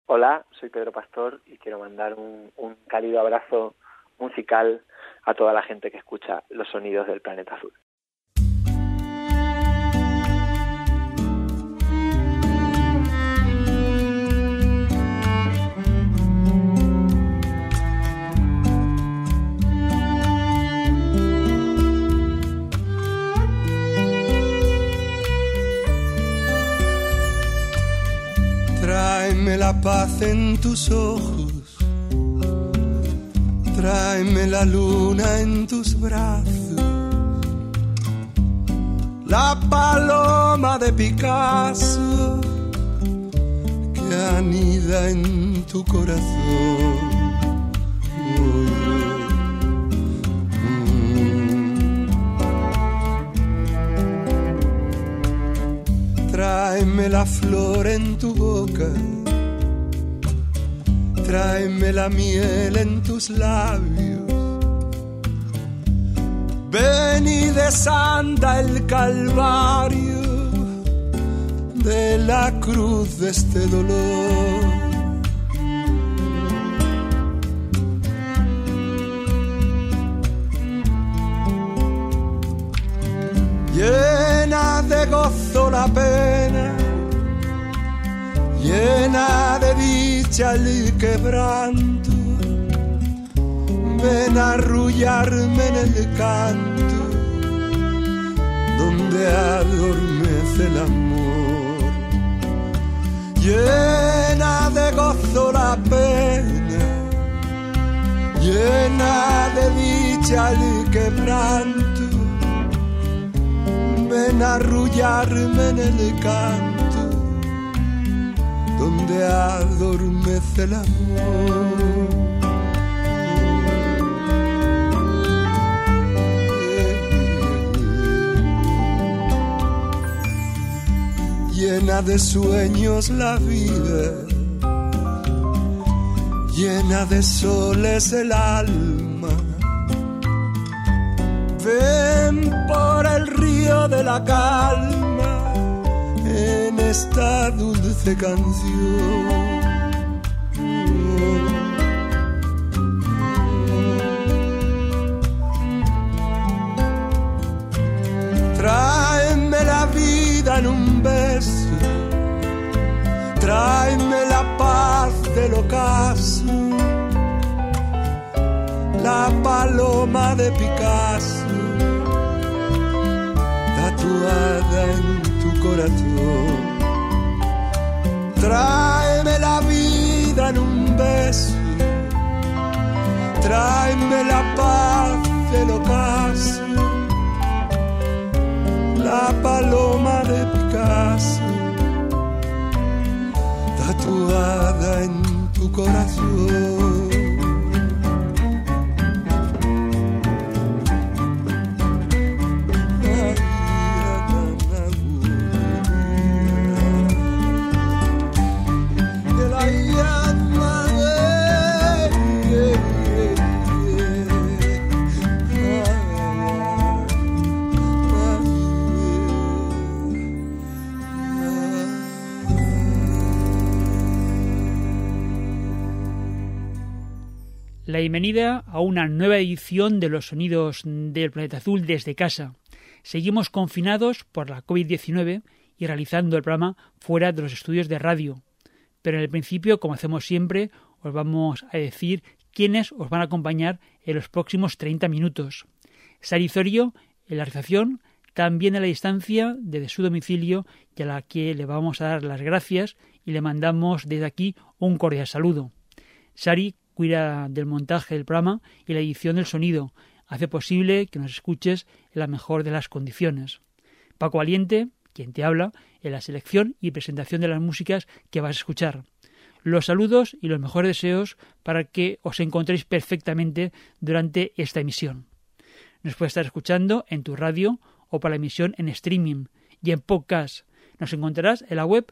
Hola, soy Pedro Pastor y quiero mandar un cálido abrazo musical a toda la gente que escucha los sonidos del planeta azul. Tráeme la paz en tus ojos, tráeme la luna en tus brazos, la paloma de Picasso que anida en tu corazón. Tráeme la flor en tu boca, tráeme la miel en tus labios. Ven y desanda el calvario de la cruz de este dolor. Llena de gozo la pena, llena de dicha el quebranto. Ven a arrullarme en el canto donde adormece el amor. Llena de gozo la pena, llena de dicha el quebranto. Ven a arrullarme en el canto donde adormece el amor. Llena de sueños la vida, llena de soles el alma. Ven por el río de la calma en esta dulce canción. Tráeme la vida en un beso, tráeme la paz del ocaso, la paloma de Picasso tatuada en tu corazón. Tráeme la vida en un beso, tráeme la paz del ocaso, la paloma de Picasso tatuada en tu corazón. La bienvenida a una nueva edición de los sonidos del planeta azul desde casa. Seguimos confinados por la COVID-19 y realizando el programa fuera de los estudios de radio. Pero en el principio, como hacemos siempre, os vamos a decir quiénes os van a acompañar en los próximos 30 minutos. Sari Zorio en la realización, también a la distancia desde su domicilio, y a la que le vamos a dar las gracias y le mandamos desde aquí un cordial saludo. Sari cuida del montaje del programa y la edición del sonido. Hace posible que nos escuches en la mejor de las condiciones. Paco Valiente, quien te habla, en la selección y presentación de las músicas que vas a escuchar. Los saludos y los mejores deseos para que os encontréis perfectamente durante esta emisión. Nos puedes estar escuchando en tu radio o para la emisión en streaming y en podcast. Nos encontrarás en la web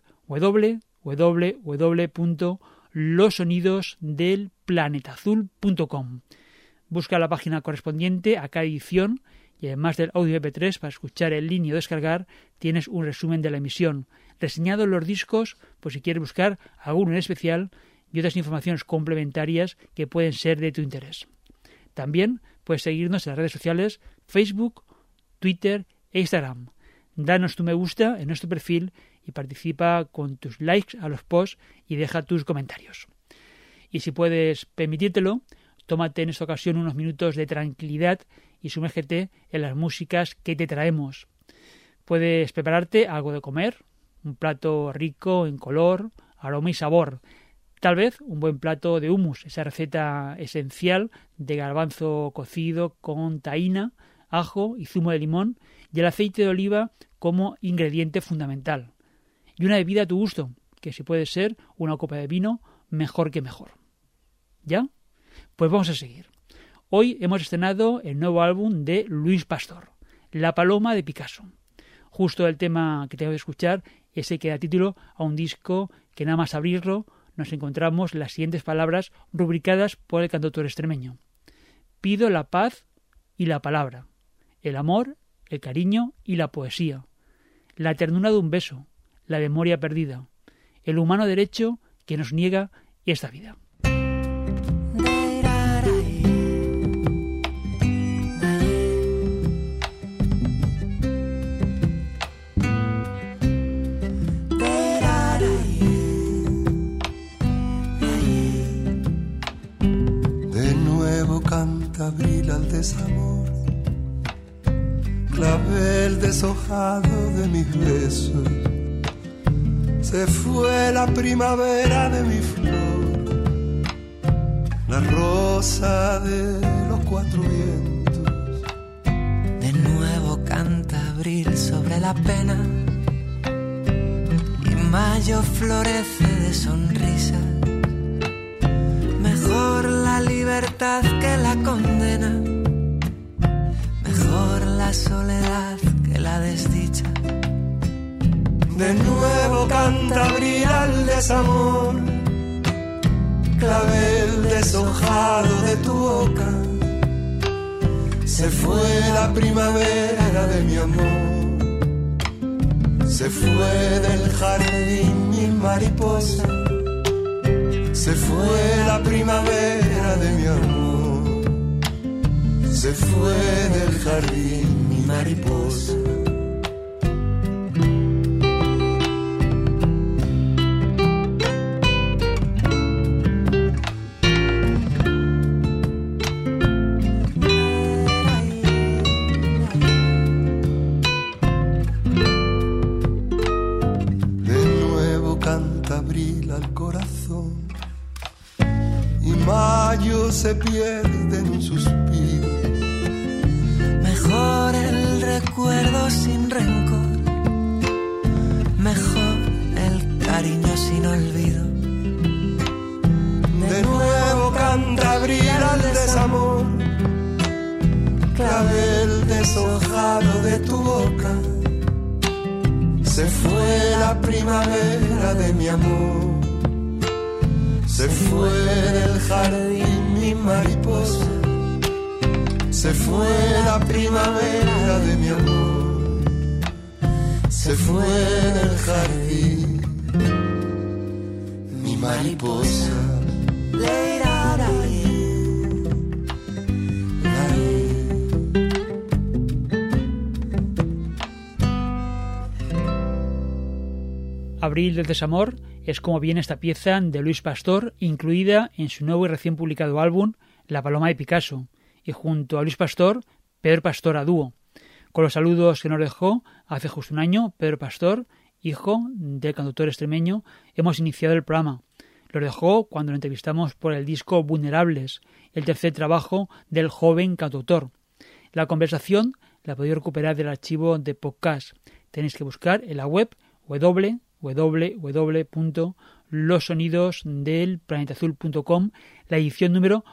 www.losonidosdelplanetazul.com. Busca la página correspondiente a cada edición Y además del audio MP3 para escuchar en línea o descargar, tienes un resumen de la emisión, reseñado en los discos por si quieres buscar alguno en especial y otras informaciones complementarias que pueden ser de tu interés. También puedes seguirnos en las redes sociales Facebook, Twitter e Instagram. Danos tu me gusta en nuestro perfil y participa con tus likes a los posts y deja tus comentarios. Y si puedes permitírtelo, tómate en esta ocasión unos minutos de tranquilidad y sumérgete en las músicas que te traemos. Puedes prepararte algo de comer, un plato rico en color, aroma y sabor. Tal vez un buen plato de hummus, esa receta esencial de garbanzo cocido con tahina, ajo y zumo de limón y el aceite de oliva como ingrediente fundamental. Y una bebida a tu gusto, que si puede ser una copa de vino, mejor que mejor. ¿Ya? Pues vamos a seguir. Hoy hemos estrenado el nuevo álbum de Luis Pastor, La Paloma de Picasso. Justo el tema que tengo que escuchar es el que da título a un disco que nada más abrirlo nos encontramos las siguientes palabras rubricadas por el cantautor extremeño. Pido la paz y la palabra, el amor, el cariño y la poesía, la ternura de un beso, la memoria perdida, el humano derecho que nos niega esta vida. Canta abril al desamor, clavel deshojado de mis besos. Se fue la primavera de mi flor, la rosa de los cuatro vientos. De nuevo canta abril sobre la pena y mayo florece de sonrisas. Mejor la libertad que la condena, mejor la soledad que la desdicha. De nuevo canta abril al desamor, clavel deshojado de tu boca. Se fue la primavera de mi amor, se fue del jardín mi mariposa. Se fue la primavera de mi amor, se fue del jardín mi mariposa. De nuevo canta abril al corazón, mayo se pierde en un suspiro. Mejor el recuerdo sin rencor, mejor el cariño sin olvido. De nuevo canta abril al desamor, clavel deshojado de tu boca. Se fue la primavera de mi amor, se fue del jardín mi mariposa. Se fue la primavera de mi amor, se fue del jardín mi mariposa. Abril del desamor es como viene esta pieza de Luis Pastor, incluida en su nuevo y recién publicado álbum La Paloma de Picasso, y junto a Luis Pastor, Pedro Pastor a dúo. Con los saludos que nos dejó hace justo un año, Pedro Pastor, hijo del cantautor extremeño, hemos iniciado el programa. Lo dejó cuando lo entrevistamos por el disco Vulnerables, el tercer trabajo del joven cantautor. La conversación la podéis recuperar del archivo de podcast. Tenéis que buscar en la web www.losonidosdelplanetazul.com la edición número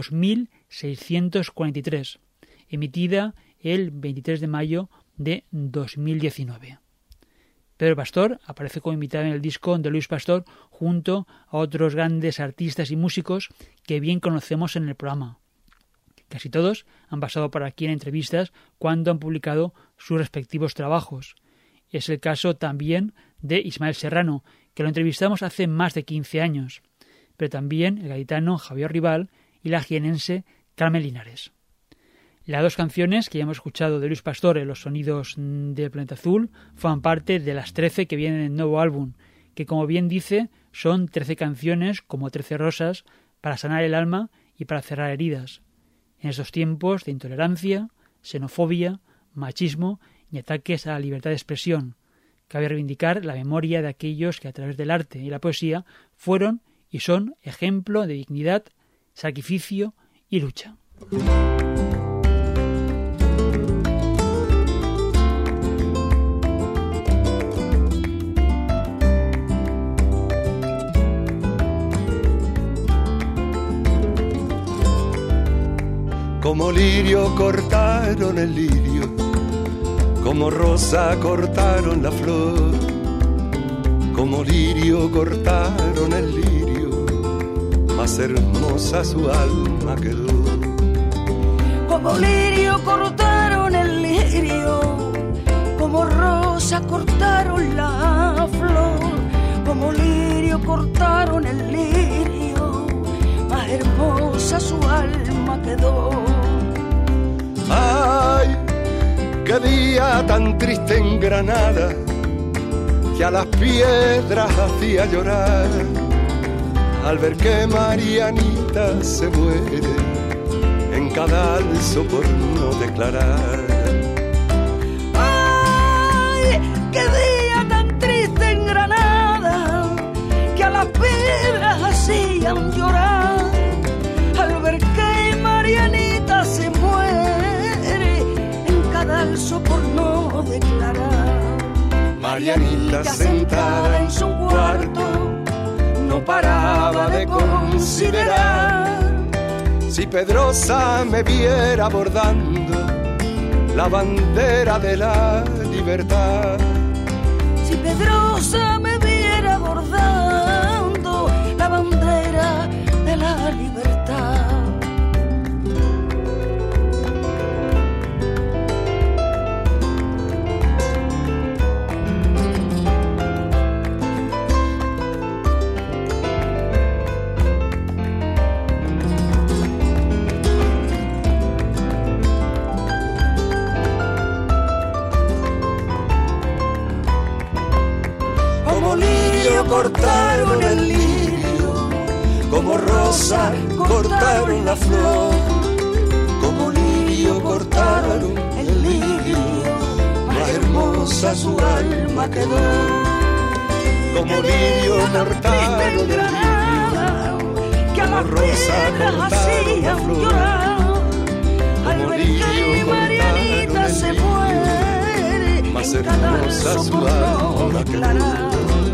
2643, emitida el 23 de mayo de 2019. Pedro Pastor aparece como invitado en el disco de Luis Pastor junto a otros grandes artistas y músicos que bien conocemos en el programa. Casi todos han pasado por aquí en entrevistas cuando han publicado sus respectivos trabajos. Es el caso también de Ismael Serrano, que lo entrevistamos hace más de 15 años, pero también el gaditano Javier Rival y la jienense Carmen Linares. Las dos canciones que ya hemos escuchado de Luis Pastor en los sonidos del Planeta Azul forman parte de las 13 que vienen en el nuevo álbum, que como bien dice son 13 canciones como 13 rosas para sanar el alma y para cerrar heridas. En estos tiempos de intolerancia, xenofobia, machismo y ataques a la libertad de expresión, cabe reivindicar la memoria de aquellos que a través del arte y la poesía fueron y son ejemplo de dignidad, sacrificio y lucha. Como lirio cortaron el lirio, como rosa cortaron la flor, como lirio cortaron el lirio, más hermosa su alma quedó. Como lirio cortaron el lirio, como rosa cortaron la flor, como lirio cortaron el lirio, más hermosa su alma quedó. Ay, qué día tan triste en Granada, que a las piedras hacía llorar, al ver que Marianita se muere en cadalso por no declarar. Ay, qué día tan triste en Granada, que a las piedras hacían llorar, al ver que Marianita se muere en cadalso por no declarar. Marianita sentada en su cuarto no paraba de considerar, si Pedrosa me viera bordando la bandera de la libertad. Si Pedrosa me viera bordando la bandera de la libertad. Cortaron el lirio, como rosa cortaron la flor, como lirio cortaron el lirio, más hermosa su alma quedó. Como lirio cortaron el lirio, que a las piedras hacían llorar, al ver que Marianita se muere, más hermosa su alma quedó.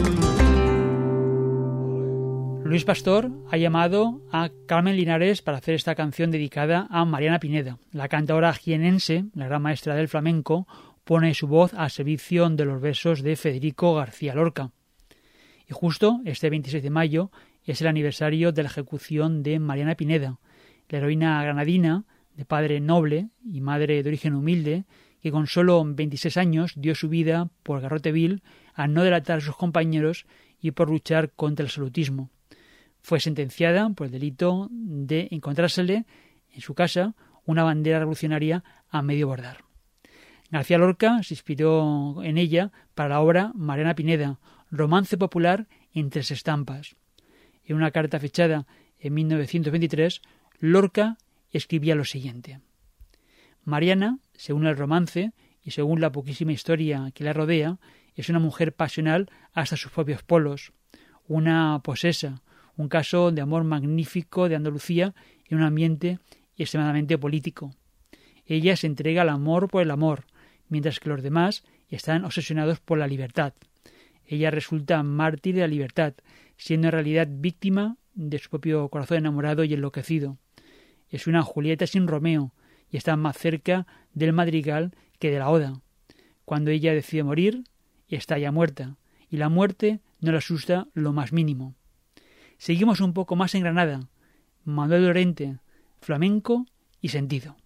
Luis Pastor ha llamado a Carmen Linares para hacer esta canción dedicada a Mariana Pineda. La cantadora jienense, la gran maestra del flamenco, pone su voz al servicio de los versos de Federico García Lorca. Y justo este 26 de mayo es el aniversario de la ejecución de Mariana Pineda, la heroína granadina, de padre noble y madre de origen humilde, que con solo 26 años dio su vida por garrote vil al no delatar a sus compañeros y por luchar contra el absolutismo. Fue sentenciada por el delito de encontrársele en su casa una bandera revolucionaria a medio bordar. García Lorca se inspiró en ella para la obra Mariana Pineda, romance popular en 3 estampas. En una carta fechada en 1923, Lorca escribía lo siguiente: Mariana, según el romance y según la poquísima historia que la rodea, es una mujer pasional hasta sus propios polos, una posesa, un caso de amor magnífico de Andalucía en un ambiente extremadamente político. Ella se entrega al amor por el amor, mientras que los demás están obsesionados por la libertad. Ella resulta mártir de la libertad, siendo en realidad víctima de su propio corazón enamorado y enloquecido. Es una Julieta sin Romeo y está más cerca del madrigal que de la oda. Cuando ella decide morir, está ya muerta, y la muerte no le asusta lo más mínimo. Seguimos un poco más en Granada. Manuel Lorente, flamenco y Sentido.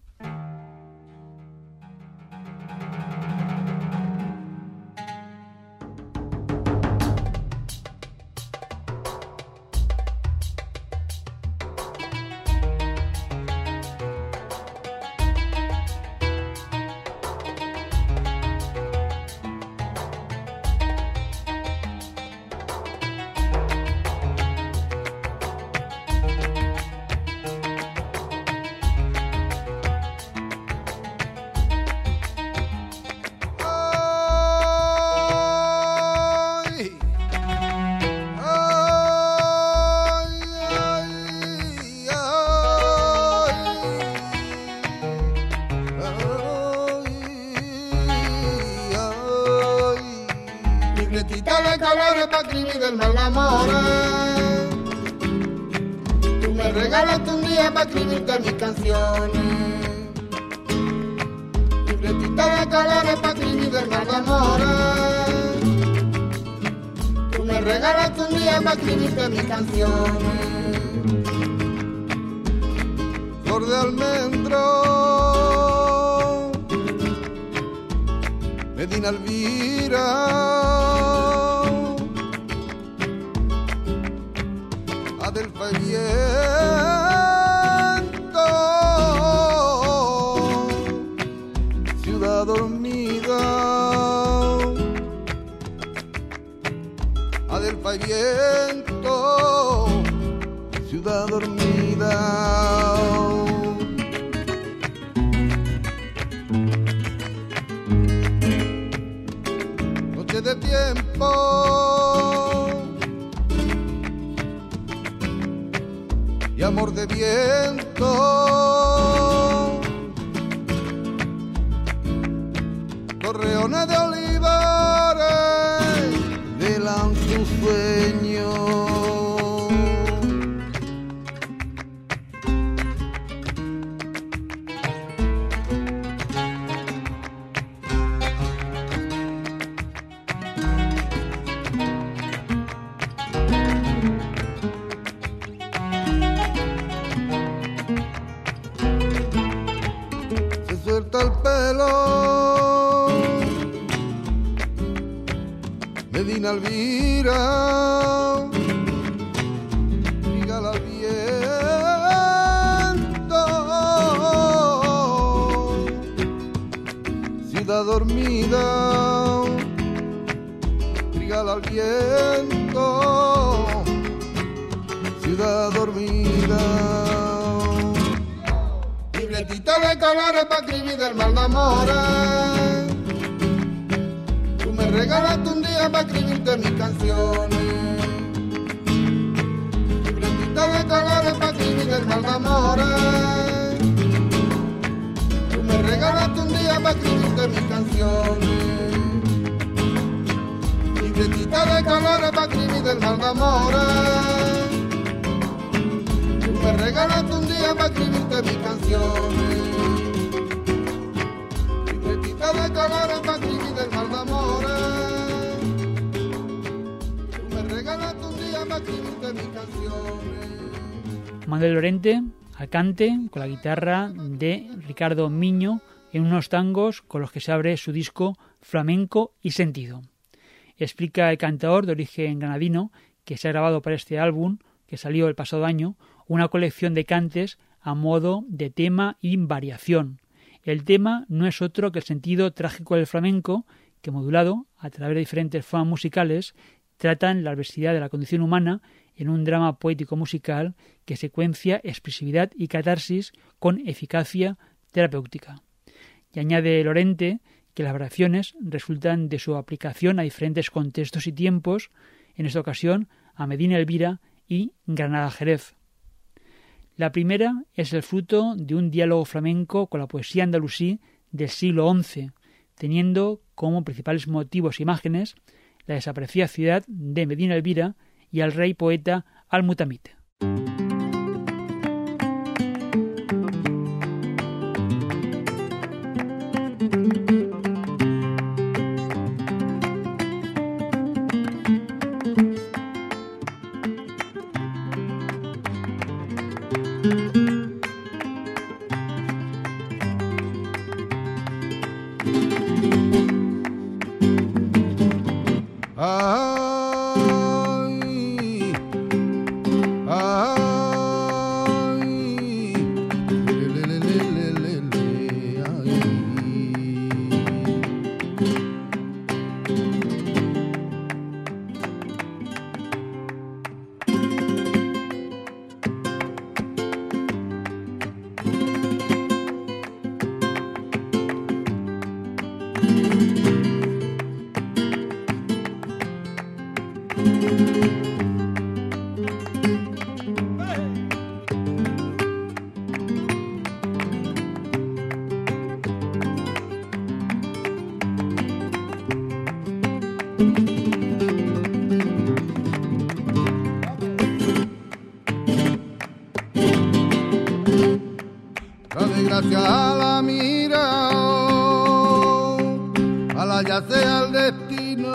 De colores para escribir del mal amores. Tú me regalaste un día para escribirte mis canciones. Libretita de colores para escribir del mal amores. Tú me regalaste un día para escribirte mis canciones. Flor de almendro, Medina Elvira, Adelfa y viento, ciudad dormida, Adelfa y viento, ciudad dormida. Noche de tiempo y amor de viento, torreones de olivares delante un sueño. El pelo, Medina Elvira, Miguel al viento, ciudad dormida, Trigal al viento, ciudad dormida. Libretita de colores para escribir del mal de amores. Tú me regalaste un día para escribirte mis canciones. Libretita de colores para escribir del mal de amores. Tú me regalaste un día para escribirte mis canciones. Libretita de colores para escribir del mal de amores. Me regalaste un día para escribirte mis canciones. Libretita de colores para escribir del mal de amores. Tú me regalaste un día para escribirte mis canciones. Manuel Lorente al cante con la guitarra de Ricardo Miño en unos tangos con los que se abre su disco Flamenco y Sentido. Explica el cantador de origen granadino que se ha grabado para este álbum, que salió el pasado año, una colección de cantes a modo de tema y variación. El tema no es otro que el sentido trágico del flamenco, que modulado a través de diferentes formas musicales, tratan la adversidad de la condición humana en un drama poético musical que secuencia expresividad y catarsis con eficacia terapéutica. Y añade Lorente que las variaciones resultan de su aplicación a diferentes contextos y tiempos, en esta ocasión a Medina Elvira y Granada Jerez. La primera es el fruto de un diálogo flamenco con la poesía andalusí del siglo XI, teniendo como principales motivos e imágenes la desaparecida ciudad de Medina Elvira y al rey poeta Al-Mutamid. La desgracia a la mira, a la ya sea el destino.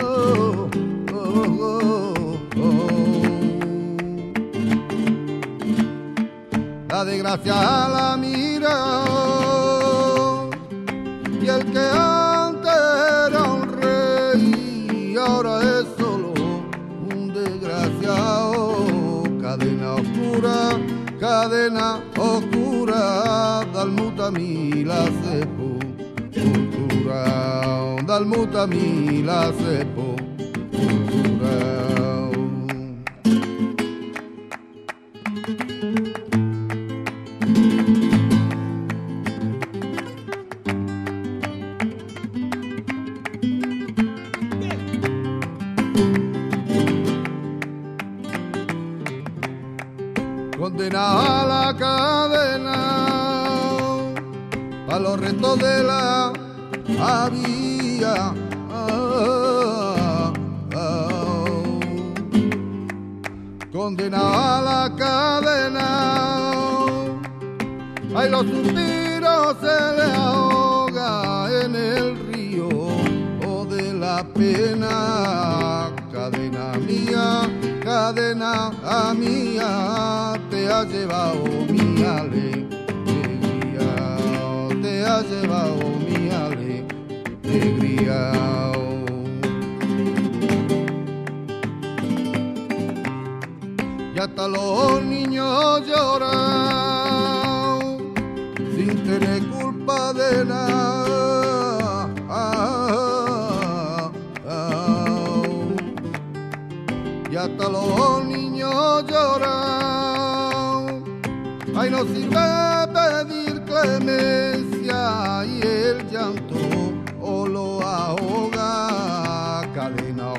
La desgracia a la mira, y el que antes era un rey ahora es solo un desgraciado. Cadena oscura, dalmuta mila sepultura, dalmuta mila sepultura. Condena a la cadena, a los restos de la vía. Condena a la cadena, ay, los suspiros se le ahoga en el río de la pena. Cadena mía, te ha llevado mi alegría, te ha llevado mi alegría. Y hasta los niños lloran sin tener culpa de nada. Y hasta los niños lloran, ay, no sirve pedir clemencia y el llanto o lo ahoga. Cadena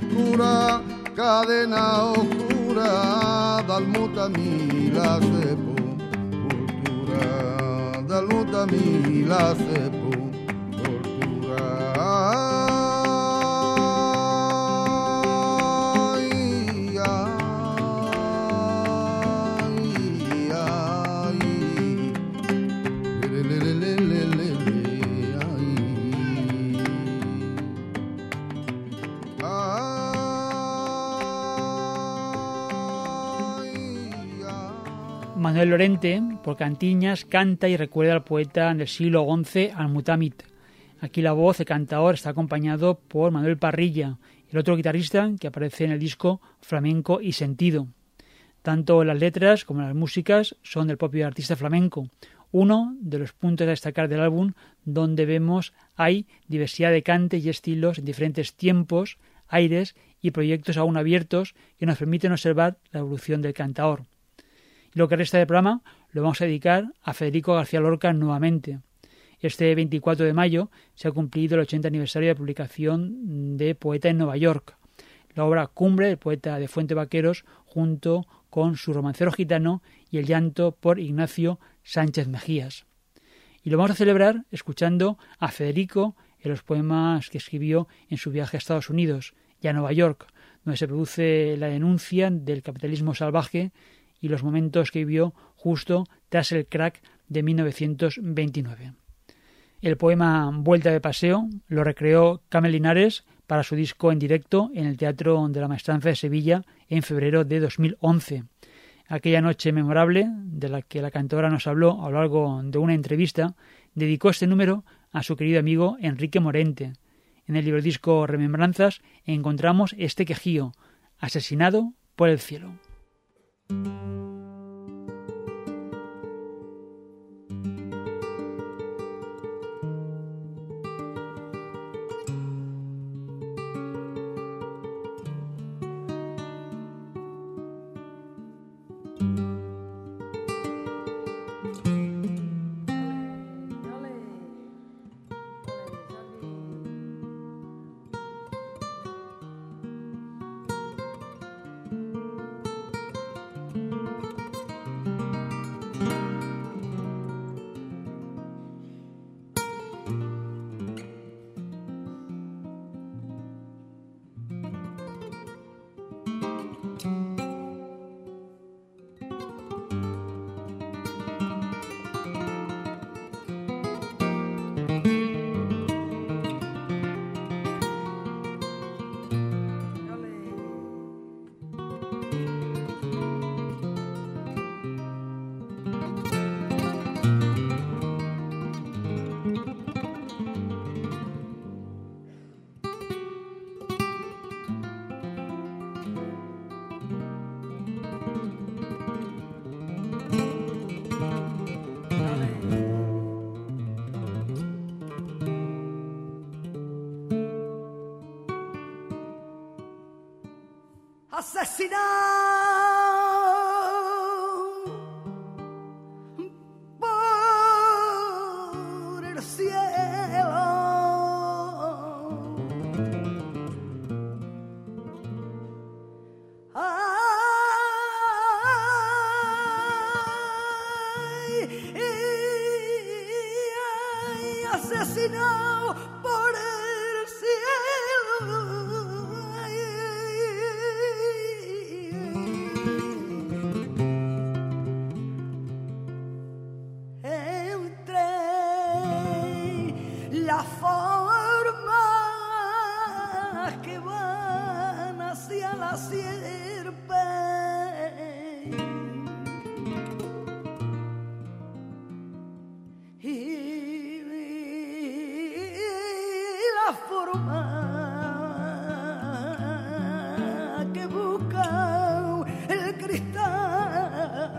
oscura, dalmuta mila sepultura, dalmuta mila sepultura. Manuel Lorente, por Cantiñas, canta y recuerda al poeta del siglo XI, Al-Mutamit. Aquí la voz de cantaor está acompañado por Manuel Parrilla, el otro guitarrista que aparece en el disco Flamenco y Sentido. Tanto las letras como las músicas son del propio artista flamenco. Uno de los puntos a destacar del álbum, donde hay diversidad de cantes y estilos en diferentes tiempos, aires y proyectos aún abiertos que nos permiten observar la evolución del cantaor. Lo que resta del programa lo vamos a dedicar a Federico García Lorca nuevamente. Este 24 de mayo se ha cumplido el 80 aniversario de publicación de Poeta en Nueva York, la obra cumbre del poeta de Fuente Vaqueros junto con Su romancero gitano y El llanto por Ignacio Sánchez Mejías. Y lo vamos a celebrar escuchando a Federico en los poemas que escribió en su viaje a Estados Unidos y a Nueva York, donde se produce la denuncia del capitalismo salvaje y los momentos que vivió justo tras el crack de 1929. El poema Vuelta de paseo lo recreó Camel Linares para su disco en directo en el Teatro de la Maestranza de Sevilla en febrero de 2011. Aquella noche memorable, de la que la cantora nos habló a lo largo de una entrevista, dedicó este número a su querido amigo Enrique Morente. En el librodisco Remembranzas encontramos este quejío, Asesinado por el cielo. asesinado por el cielo. Asesinado por el cielo. Entre las formas que van hacia la sierpe, la forma que busca el cristal.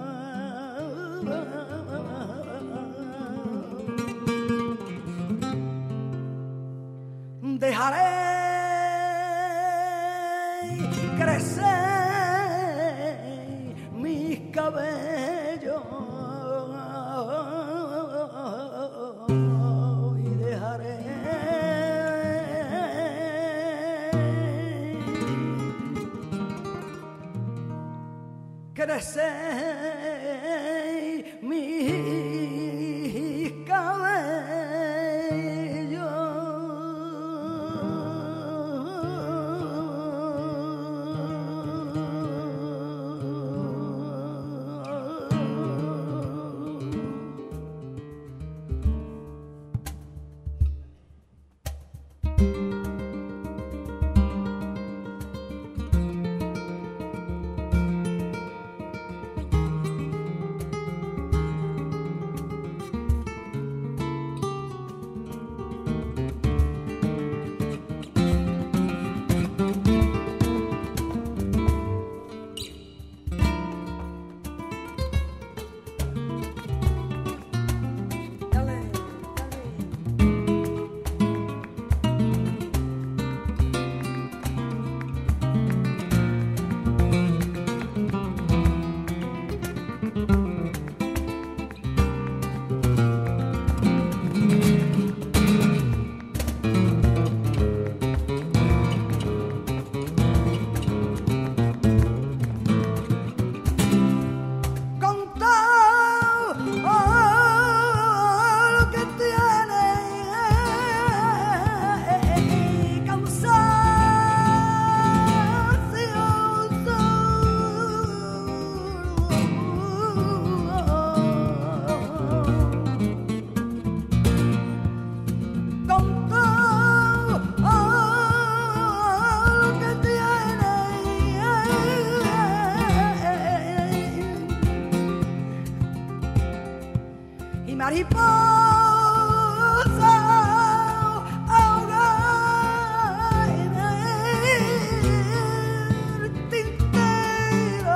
Dejaré crecer mis cabellos y dejaré crecer mis cabellos. Mariposa ahogada en el tintero,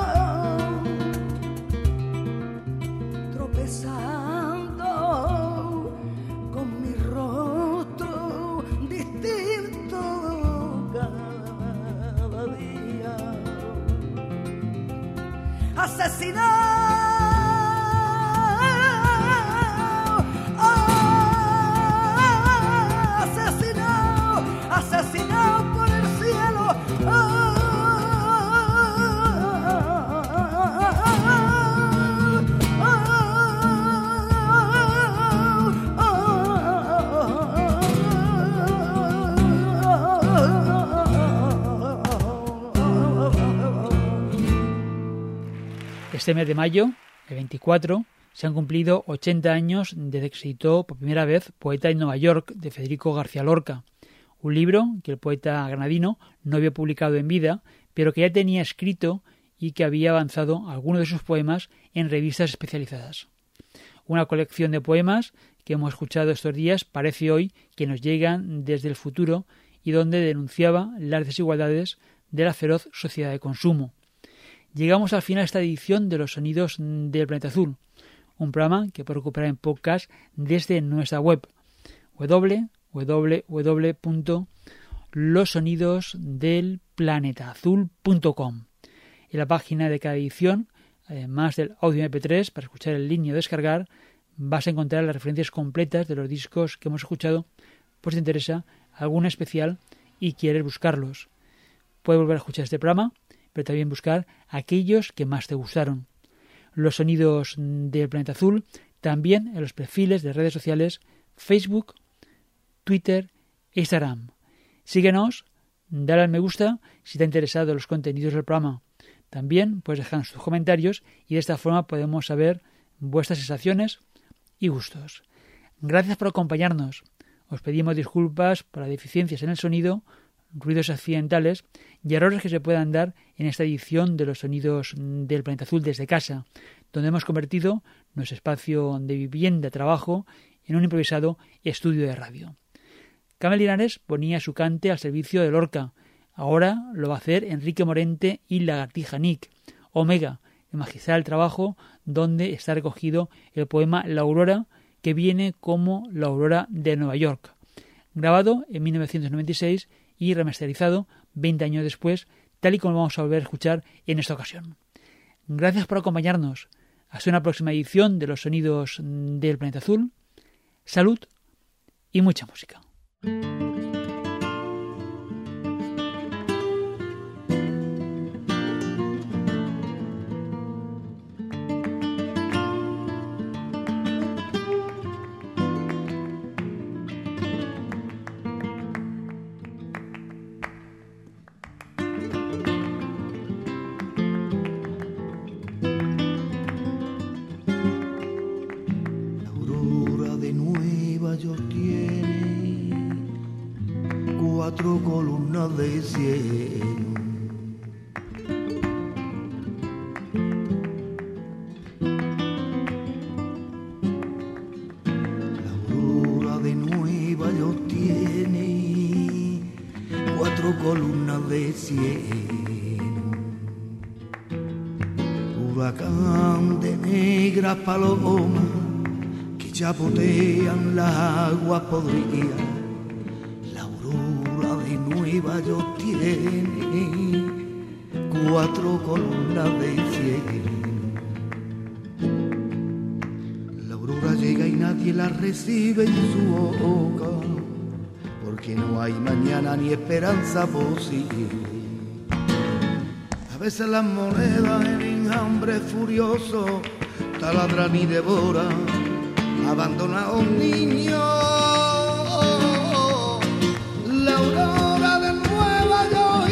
tropezando con mi rostro distinto cada día, asesinado. Asesinado por el cielo. Este mes de mayo, el 24, se han cumplido 80 años desde que se editó por primera vez Poeta en Nueva York, de Federico García Lorca. Un libro que el poeta granadino no había publicado en vida, pero que ya tenía escrito y que había avanzado algunos de sus poemas en revistas especializadas. Una colección de poemas que hemos escuchado estos días parece hoy que nos llegan desde el futuro y donde denunciaba las desigualdades de la feroz sociedad de consumo. Llegamos al final de esta edición de Los Sonidos del Planeta Azul, un programa que puede recuperar en podcast desde nuestra web www.losonidosdelplanetaazul.com. planetaazul.com. En la página de cada edición, además del audio MP3 para escuchar en línea o descargar, vas a encontrar las referencias completas de los discos que hemos escuchado, por si te interesa alguna especial y quieres buscarlos. Puedes volver a escuchar este programa, pero también buscar aquellos que más te gustaron. Los sonidos del Planeta Azul también en los perfiles de redes sociales Facebook, Twitter e Instagram. Síguenos, dale al me gusta si te han interesado los contenidos del programa. También puedes dejarnos tus comentarios y de esta forma podemos saber vuestras sensaciones y gustos. Gracias por acompañarnos. Os pedimos disculpas por las deficiencias en el sonido, ruidos accidentales y errores que se puedan dar en esta edición de los sonidos del Planeta Azul desde casa, donde hemos convertido nuestro espacio de vivienda, trabajo, en un improvisado estudio de radio. Carmen Linares ponía su cante al servicio de Lorca. Ahora lo va a hacer Enrique Morente y Lagartija Nick. Omega, el magistral trabajo donde está recogido el poema La Aurora, que viene como La Aurora de Nueva York, grabado en 1996 y remasterizado 20 años después, tal y como vamos a volver a escuchar en esta ocasión. Gracias por acompañarnos. Hasta una próxima edición de los sonidos del Planeta Azul. Salud y mucha música. Columnas de cielo, la aurora de Nueva York tiene 4 columnas de cielo, huracán de negras palomas que chapotean las aguas podridas. Nueva York tiene 4 columnas de cielo. La aurora llega y nadie la recibe en su boca, porque no hay mañana ni esperanza posible. A veces las monedas en enjambre furioso taladran y devoran, abandona a un niño. La aurora de Nueva York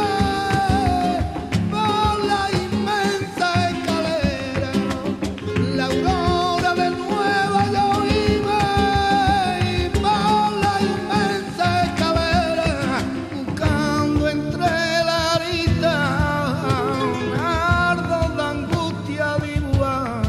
por la inmensa escalera. La aurora de Nueva York por la inmensa escalera, buscando entre la arista un ardo de angustia dibujar.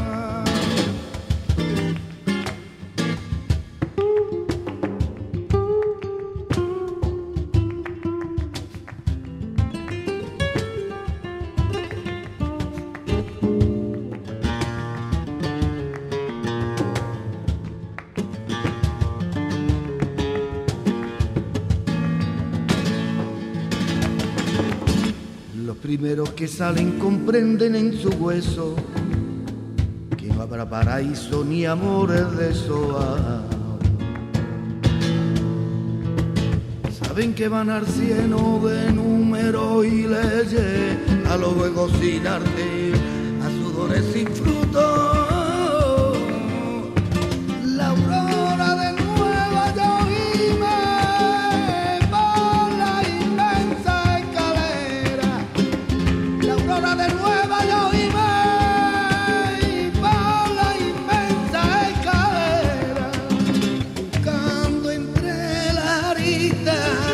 Primeros que salen comprenden en su hueso que no habrá paraíso ni amores de soa. Saben que van al cielo de números y leyes, a los juegos sin arte, a sudores sin fruto. La aurora de Nueva York por la inmensa escalera. La aurora de Nueva York por la inmensa escalera, buscando entre la arista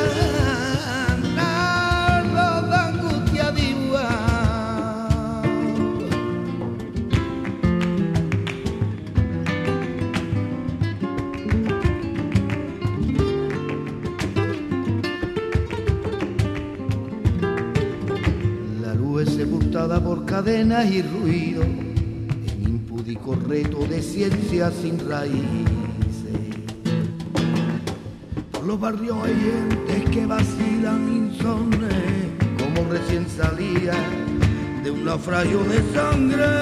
nardos de angustia dibujar. La luz es sepultada por cadenas y ruido, en impúdico reto de ciencia sin raíces. Por los barrios hay gentes que vacilan insomnes, como recién salía de un naufragio de sangre.